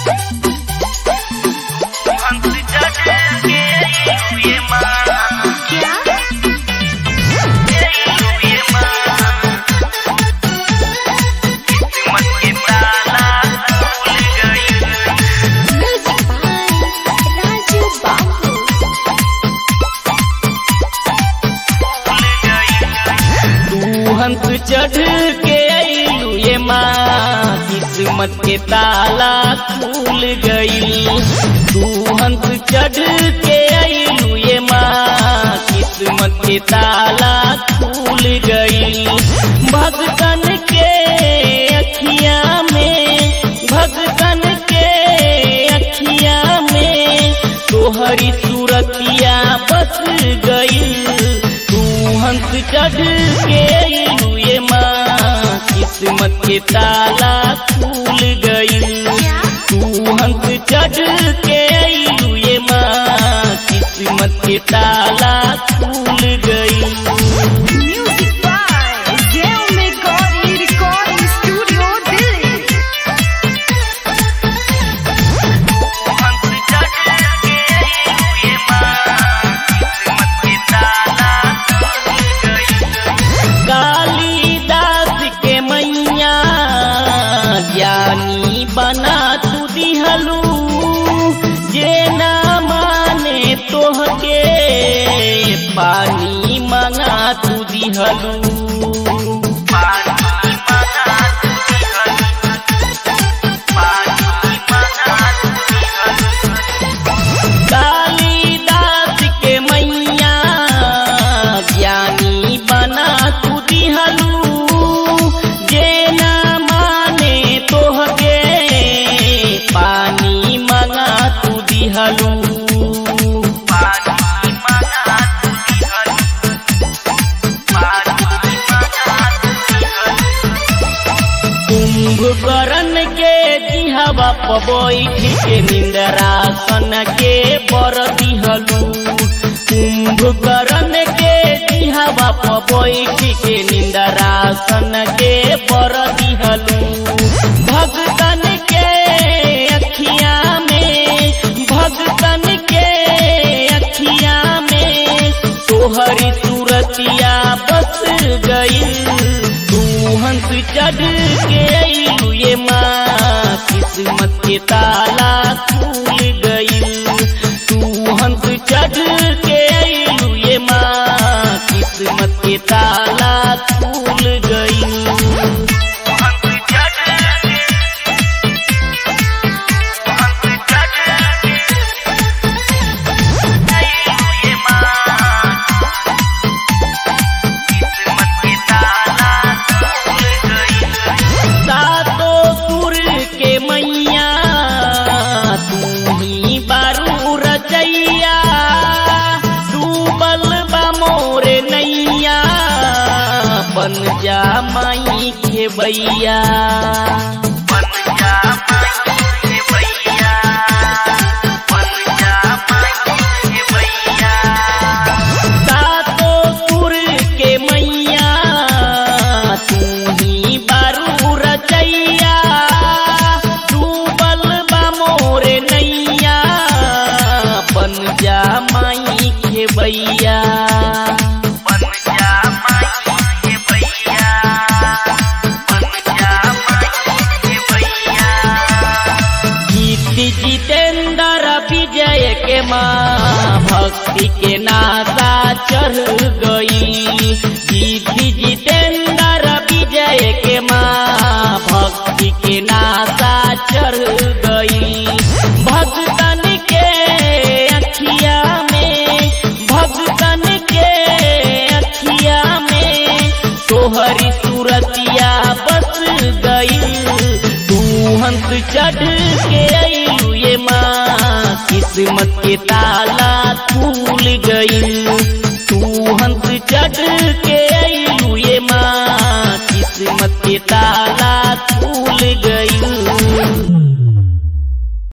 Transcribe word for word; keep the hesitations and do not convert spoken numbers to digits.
हंस चढ़ के आइलू ये माँ किस्मत के ताला खुल गई। तू हंस चढ़ के आइलू ये माँ किस्मत के ताला खुल गई। भगतन के अखिया में भगतन के अखिया में तोहरी सूरतिया बस गई। तू हंस चढ़ के आइलू ये माँ किस्मत के ताला खुल गई। तू हंस चढ़ के आइलू ये माँ किस्मत के ताला खुल गई। ज्ञानी बना तू दिहलू जे ना माने तोहके पानी मंगा तू दिहलू। कालिदास के मैया ज्ञानी बना तू दिहलू जे ना माने तोहके पानी मंगा तू दिहलू। कुंभकर्ण के जिहवा बैठ के निंदरासन के बर दिहलू। कुंभकर्ण के जिहवा बैठ के निंदरासन के बर दिहलू। भगतन के अखिया में भगतन के अखिया में तोहरी सूरतिया बस गई। तू हंस चढ़ के आइलू ये माँ किस्मत के ताला खुल गई। तू हंस चढ़ के आइलू ये माँ किस्मत के ताला खुल गई। बन जा माई के भैया बन जा माई के भैया बन जा माई के भैया। सातों सुर के मैया तू ही बारू रचैया। डूबल बा मोरे नैया बन जा माई के भैया। जितेंद्र विजय के माँ भक्ति के नाता चढ़ गई। जीती जितेंद्र विजय के माँ भक्ति के नाता चढ़ गई। भगतन के अखिया में भगतन के अखिया में तोहरी सूरतिया बस गई। तू हंस चढ़ के आइलू ये माँ किस्मत के ताला खुल गई। तू हंस चढ़ के